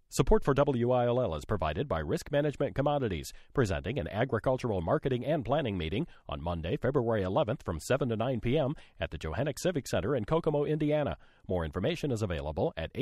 Support for WILL is provided by Risk Management Commodities, presenting an agricultural marketing and planning meeting on Monday, February 11th from 7 to 9 p.m. at the Johannick Civic Center in Kokomo, Indiana. More information is available at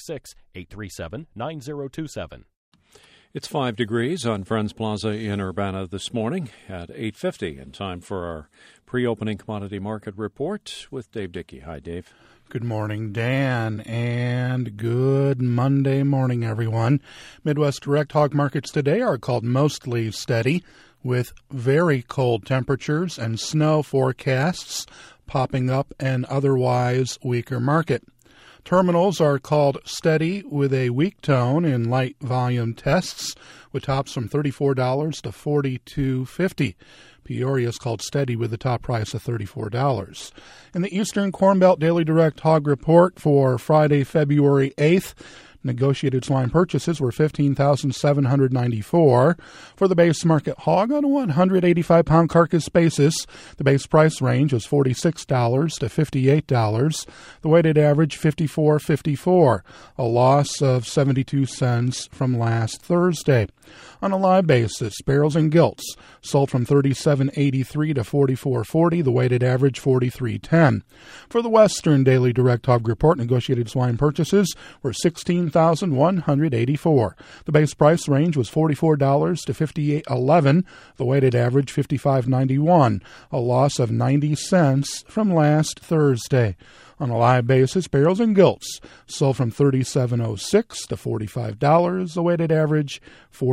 866-837-9027. It's 5 degrees on Friends Plaza in Urbana this morning at 8:50, and time for our pre-opening commodity market report with Dave Dickey. Hi, Dave. Good morning, Dan, and good Monday morning, everyone. Midwest direct hog markets today are called mostly steady, with very cold temperatures and snow forecasts popping up an otherwise weaker market. Terminals are called steady with a weak tone in light volume tests, with tops from $34 to $42.50. Peoria is called steady with the top price of $34. In the Eastern Corn Belt Daily Direct Hog Report for Friday, February 8th, negotiated swine purchases were $15,794 for the base market hog on a 185-pound carcass basis. The base price range was $46 to $58. The weighted average $54.54, a loss of 72 cents from last Thursday. On a live basis, barrels and gilts sold from $37.83 to $44.40, the weighted average $43.10. For the Western Daily Direct Hog Report, negotiated swine purchases were $16,184. The base price range was $44 to $58.11, the weighted average $55.91, a loss of 90 cents from last Thursday. On a live basis, barrels and gilts sold from $37.06 to $45, the weighted average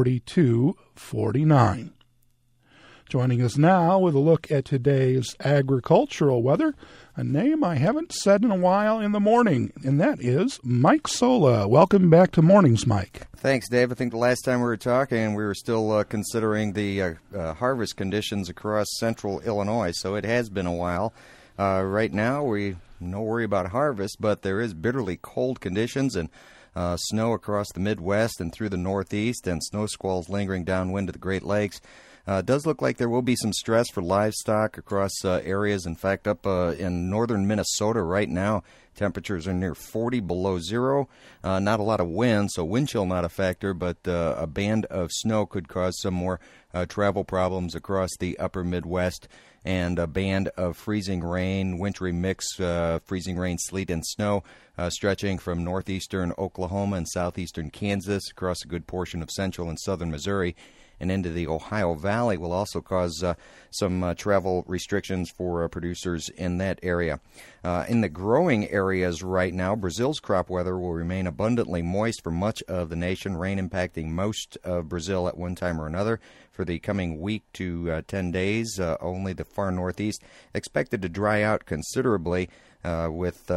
$42.49. Joining us now with a look at today's agricultural weather, a name I haven't said in a while in the morning, and that is Mike Sola. Welcome back to Mornings, Mike. Thanks, Dave. I think the last time we were talking, we were still considering the harvest conditions across central Illinois, so it has been a while. Right now, we no worry about harvest, but there is bitterly cold conditions and snow across the Midwest and through the Northeast, and snow squalls lingering downwind of the Great Lakes. It does look like there will be some stress for livestock across areas. In fact, up in northern Minnesota right now, temperatures are near 40 below zero. Not a lot of wind, so wind chill not a factor, but a band of snow could cause some more travel problems across the upper Midwest, and a band of freezing rain, wintry mix, freezing rain, sleet, and snow stretching from northeastern Oklahoma and southeastern Kansas across a good portion of central and southern Missouri and into the Ohio Valley will also cause some travel restrictions for producers in that area. In the growing areas right now, Brazil's crop weather will remain abundantly moist for much of the nation, rain impacting most of Brazil at one time or another. For the coming week to 10 days, only the far northeast expected to dry out considerably with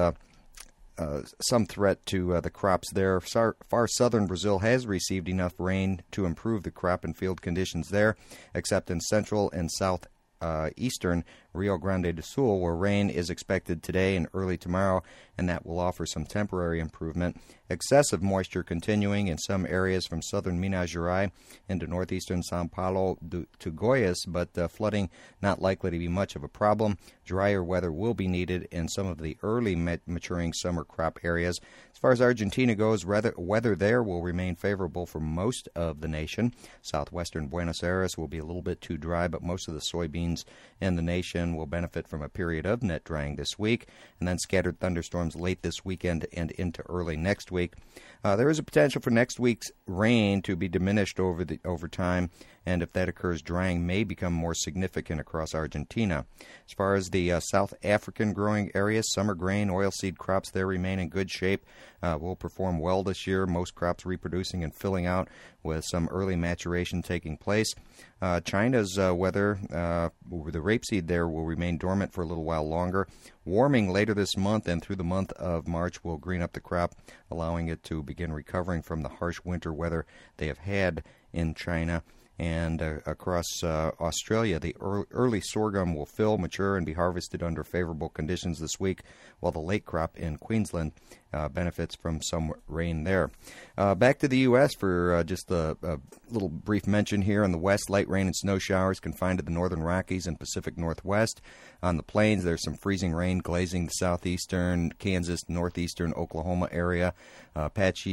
some threat to the crops there. Far southern Brazil has received enough rain to improve the crop and field conditions there, except in central and southeastern Rio Grande do Sul, where rain is expected today and early tomorrow, and that will offer some temporary improvement. Excessive moisture continuing in some areas from southern Minas Gerais into northeastern São Paulo to Goiás, but flooding not likely to be much of a problem. Drier weather will be needed in some of the early maturing summer crop areas. As far as Argentina goes, weather there will remain favorable for most of the nation. Southwestern Buenos Aires will be a little bit too dry, but most of the soybeans in the nation will benefit from a period of net drying this week, and then scattered thunderstorms late this weekend and into early next week. There is a potential for next week's rain to be diminished over time, and if that occurs, drying may become more significant across Argentina. As far as the South African growing areas, summer grain, oilseed crops there remain in good shape. Will perform well this year, most crops reproducing and filling out with some early maturation taking place. China's weather, the rapeseed there will remain dormant for a little while longer. Warming later this month and through the month of March will green up the crop, allowing it to begin recovering from the harsh winter weather they have had in China. And across Australia, the early sorghum will fill, mature, and be harvested under favorable conditions this week, while the late crop in Queensland benefits from some rain there. Back to the U.S. for just a little brief mention here. In the west, light rain and snow showers confined to the northern Rockies and Pacific Northwest. On the plains, there's some freezing rain glazing the southeastern Kansas, northeastern Oklahoma area. Patchy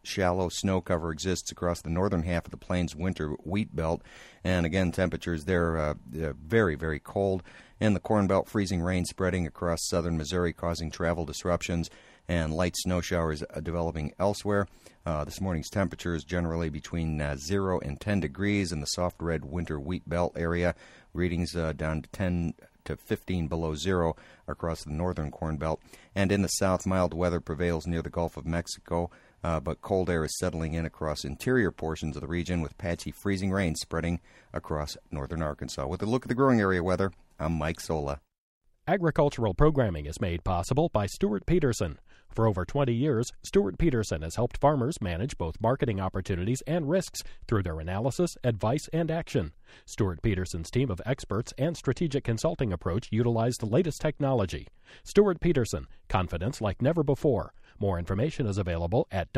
shallow snow cover exists across the northern half of the plains winter wheat belt. And again, temperatures there very, very cold. In the Corn Belt, freezing rain spreading across southern Missouri, causing travel disruptions, and light snow showers developing elsewhere. This morning's temperature is generally between 0 and 10 degrees in the soft red winter wheat belt area. Readings down to 10 to 15 below zero across the northern Corn Belt. And in the south, mild weather prevails near the Gulf of Mexico, but cold air is settling in across interior portions of the region with patchy freezing rain spreading across northern Arkansas. With a look at the growing area weather, I'm Mike Sola. Agricultural programming is made possible by Stuart Peterson. For over 20 years, Stuart Peterson has helped farmers manage both marketing opportunities and risks through their analysis, advice, and action. Stuart Peterson's team of experts and strategic consulting approach utilize the latest technology. Stuart Peterson, confidence like never before. More information is available at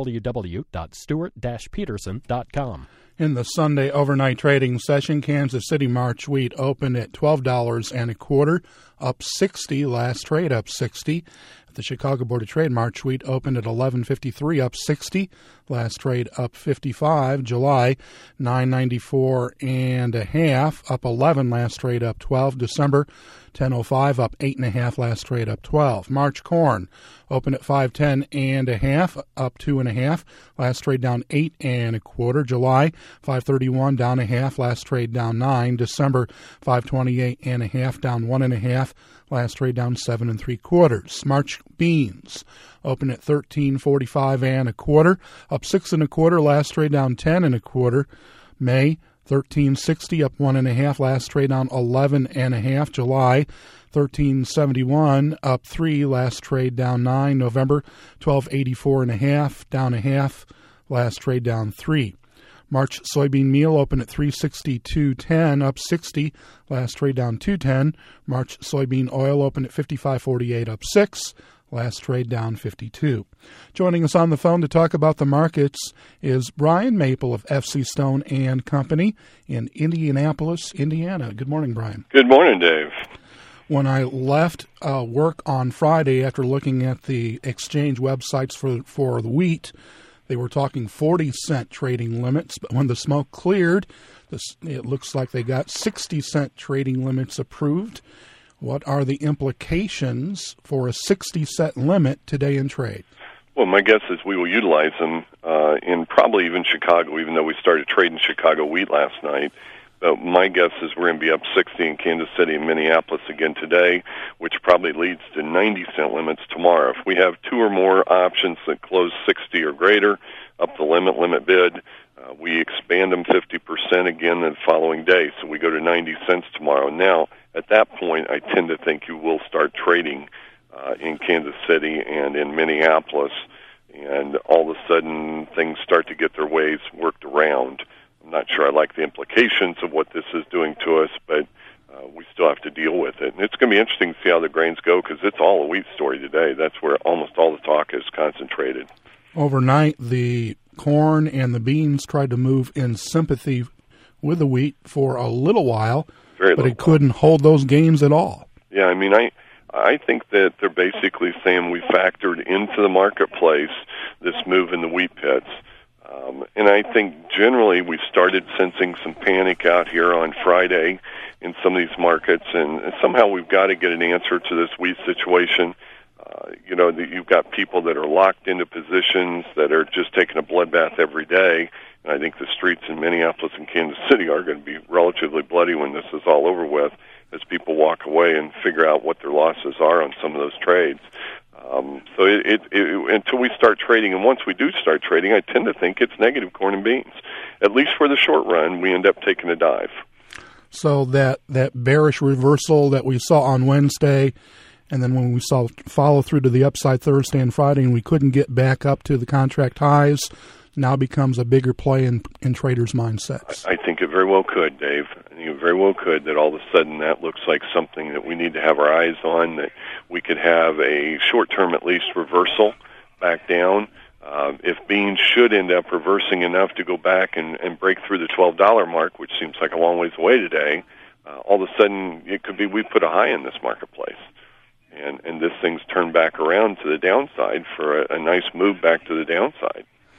www.stuart-peterson.com. In the Sunday overnight trading session, Kansas City March wheat opened at $12.25, up 60. Last trade up 60. At the Chicago Board of Trade, March wheat opened at $11.53, up 60. Last trade up 55. July $9.94.5, up 11. Last trade up 12. December $10.05, up 8.5. Last trade up 12. March corn opened at $5.10.5, up 2.5. Last trade down 8.25. July $5.31, down 0.5. Last trade down 9. December $5.28.5, down 1.5. Last trade down 7 3/4. March beans open at $13.45.25, up 6 1/4. Last trade down 10 1/4. May $13.60, up 1.5. Last trade down 11.5. July $13.71, up 3. Last trade down 9. November $12.84.5, down 0.5. Last trade down 3. March soybean meal opened at $362.10, up 60. Last trade down 2.10. March soybean oil opened at $55.48, up 6. Last trade down 52. Joining us on the phone to talk about the markets is Brian Maple of FC Stone and Company in Indianapolis, Indiana. Good morning, Brian. Good morning, Dave. When I left work on Friday after looking at the exchange websites for the wheat, they were talking 40-cent trading limits, but when the smoke cleared, it looks like they got 60-cent trading limits approved. What are the implications for a 60-cent limit today in trade? Well, my guess is we will utilize them in probably even Chicago, even though we started trading Chicago wheat last night. But my guess is we're going to be up 60 in Kansas City and Minneapolis again today, which probably leads to 90-cent limits tomorrow. If we have two or more options that close 60 or greater, up the limit bid, we expand them 50% again the following day. So we go to 90 cents tomorrow. Now, at that point, I tend to think you will start trading in Kansas City and in Minneapolis, and all of a sudden things start to get their ways worked around. I'm not sure I like the implications of what this is doing to us, but we still have to deal with it. And it's going to be interesting to see how the grains go because it's all a wheat story today. That's where almost all the talk is concentrated. Overnight, the corn and the beans tried to move in sympathy with the wheat for a little while, but it couldn't hold those gains at all. Yeah, I mean, I think that they're basically saying we factored into the marketplace this move in the wheat pits. And I think generally we've started sensing some panic out here on Friday in some of these markets, and somehow we've got to get an answer to this wheat situation. You've got people that are locked into positions that are just taking a bloodbath every day, and I think the streets in Minneapolis and Kansas City are going to be relatively bloody when this is all over with as people walk away and figure out what their losses are on some of those trades. So until we start trading, and once we do start trading, I tend to think it's negative corn and beans. At least for the short run, we end up taking a dive. So that bearish reversal that we saw on Wednesday, and then when we saw follow through to the upside Thursday and Friday, and we couldn't get back up to the contract highs, now becomes a bigger play in traders' mindsets. I think it very well could, Dave. I think it very well could that all of a sudden that looks like something that we need to have our eyes on, that we could have a short-term at least reversal back down. If beans should end up reversing enough to go back and break through the $12 mark, which seems like a long ways away today, all of a sudden it could be we put a high in this marketplace. And this thing's turned back around to the downside for a nice move back to the downside.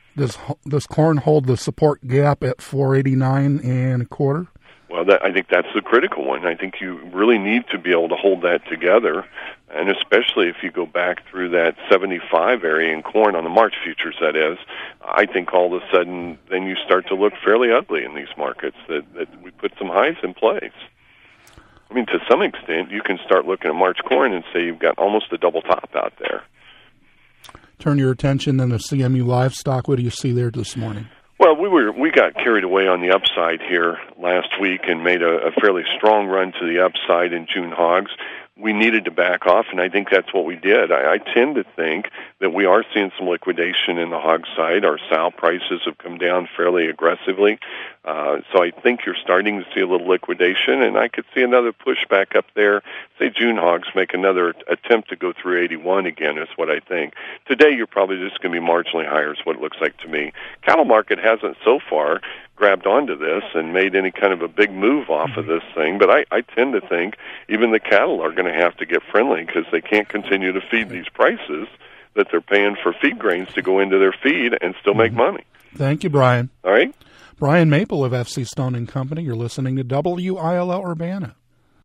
Does corn hold the support gap at 4.89 and a quarter? Well, I think that's the critical one. I think you really need to be able to hold that together, and especially if you go back through that 75 area in corn on the March futures, that is, I think all of a sudden then you start to look fairly ugly in these markets, that we put some highs in place. I mean, to some extent, you can start looking at March corn and say you've got almost a double top out there. Turn your attention then to CMU livestock. What do you see there this morning? Well, we got carried away on the upside here last week and made a fairly strong run to the upside in June hogs. We needed to back off, and I think that's what we did. I tend to think that we are seeing some liquidation in the hog side. Our sow prices have come down fairly aggressively. So I think you're starting to see a little liquidation, and I could see another pushback up there. Say June hogs make another attempt to go through 81 again is what I think. Today you're probably just going to be marginally higher is what it looks like to me. Cattle market hasn't so far grabbed onto this and made any kind of a big move off of this thing, but I tend to think even the cattle are going to have to get friendly because they can't continue to feed these prices that they're paying for feed grains to go into their feed and still make money. Thank you, Brian. All right. Brian Maple of FC Stone & Company. You're listening to WILL Urbana.